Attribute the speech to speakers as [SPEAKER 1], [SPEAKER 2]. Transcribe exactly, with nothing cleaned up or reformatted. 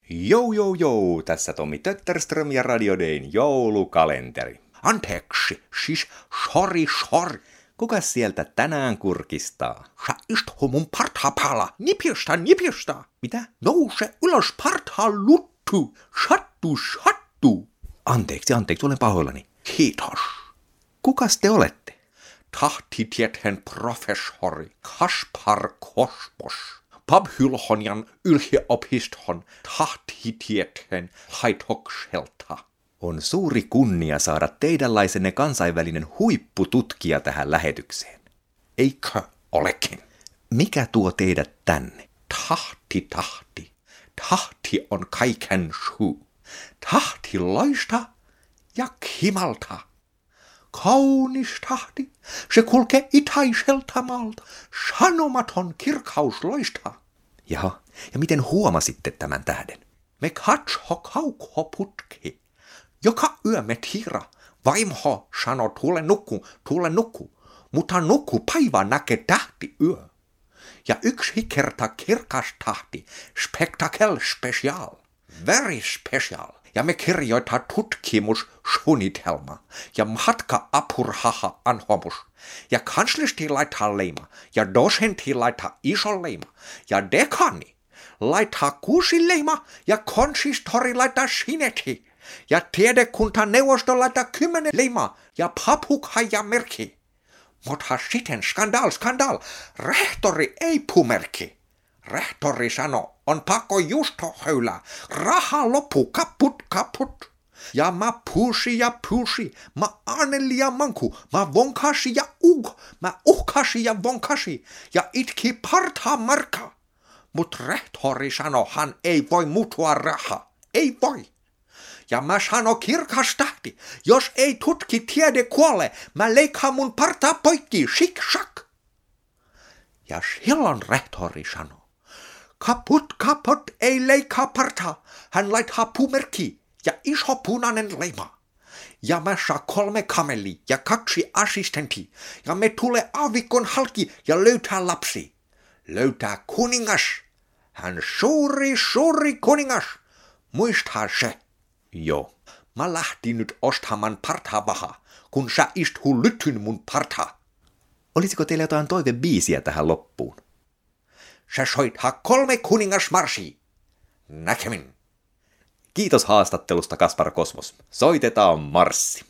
[SPEAKER 1] Jou, jou, jou, tässä Tommi Tötterström ja Radio Dayn joulukalenteri. Anteeksi, siis sorry, sorry. Kukas sieltä tänään kurkistaa?
[SPEAKER 2] Sä isthu mun parthapala, nipistä, nipistä.
[SPEAKER 1] Mitä?
[SPEAKER 2] Nouse ylös partaa luttu, sattu, sattu.
[SPEAKER 1] Anteeksi, anteeksi, olen pahoillani.
[SPEAKER 2] Kiitos.
[SPEAKER 1] Kukas te olette?
[SPEAKER 2] Tahtitieteen professori Kaspar Kospos. Babylonian yliopiston tahtitieteen laitokselta.
[SPEAKER 1] On suuri kunnia saada teidänlaisenne kansainvälinen huippututkija tähän lähetykseen.
[SPEAKER 2] Eikö olekin?
[SPEAKER 1] Mikä tuo teidät tänne?
[SPEAKER 2] Tahti, tahti. Tahti on kaiken syy. Tahti loista ja kimalta. Kaunis tahti, se kulkee itäiseltä maalta. Sanomaton kirkkaus loistaa.
[SPEAKER 1] Jaha, ja miten huomasitte tämän tähden?
[SPEAKER 2] Me katso kaukoputki. Joka yö me tiira. Vaimho sanoo, tule nukku, tule nukku. Mutta nukku päivä näkee tähti yö. Ja yksi kerta kirkas tahti. Spectacle special. Very special. Ja me kirjoittaa tutkimussuunnitelma. Ja matka-apuraha anhomus. Ja kanslisti laittaa leima. Ja dosentti laittaa iso leima. Ja dekani laittaa kuusi leima. Ja konsistori laittaa sinetti. Ja tiedekuntaneuvosto laittaa kymmenen leima. Ja papukaija merkki. Mutta sitten skandal, skandal. Rehtori ei pumerkki. Rehtori sanoo, on pakko justo höylää. Raha loppu, kaput, kaput. Ja mä pyysi ja pyysi. Mä aneli ja manku. Mä vonkasi ja ug. Mä uhkasi ja vonkasi. Ja itki partaa markka. Mut rehtori sanoo, hän ei voi muuttua rahaa. Ei voi. Ja mä sano kirkas tahti, jos ei tutki tiede kuole, mä leikkaan mun partaa poikki, shik shak. Ja silloin rehtori sanoo, kaput kaput ei leikkaa partaa, hän laittaa pumerkki ja iso punainen leima. Ja mä saa kolme kameli ja kaksi assistentti, ja me tulee aavikon halki ja löytää lapsi. Löytää kuningas, hän suuri suuri kuningas, muistaa se.
[SPEAKER 1] Joo.
[SPEAKER 2] Mä lähtin nyt ostamaan partavahaa, kun sä istuu lytyn mun partaa.
[SPEAKER 1] Olisiko teillä jotain toivebiisiä tähän loppuun?
[SPEAKER 2] Sä soittaa kolme kuningasmarsia. Näkemin.
[SPEAKER 1] Kiitos haastattelusta, Kaspar Kospos. Soitetaan marssi.